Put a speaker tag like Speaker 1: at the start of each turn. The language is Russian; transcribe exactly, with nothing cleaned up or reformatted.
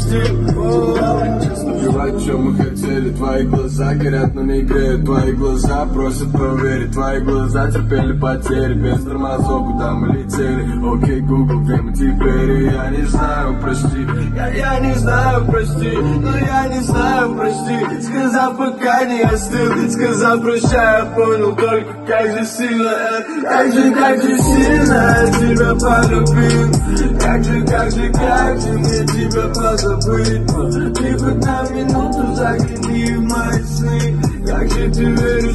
Speaker 1: простил. Убивать, что мы хотели. Твои глаза горят, но не греют. Твои глаза просят проверить. Твои глаза терпели потери. Без тормозов, куда мы летели. Окей, Google, где мы теперь? Я не знаю, прости. Я, я не знаю, прости. Но я не знаю, прости. Сказав, пока не остыл. Сказав, прощай, я понял только, как же сильно. Как же, как же сильно я тебя полюбил. Как же, как же, как же мне тебя позабыть. Ты хоть на минуту загляни в мои сны. Как же ты веришь?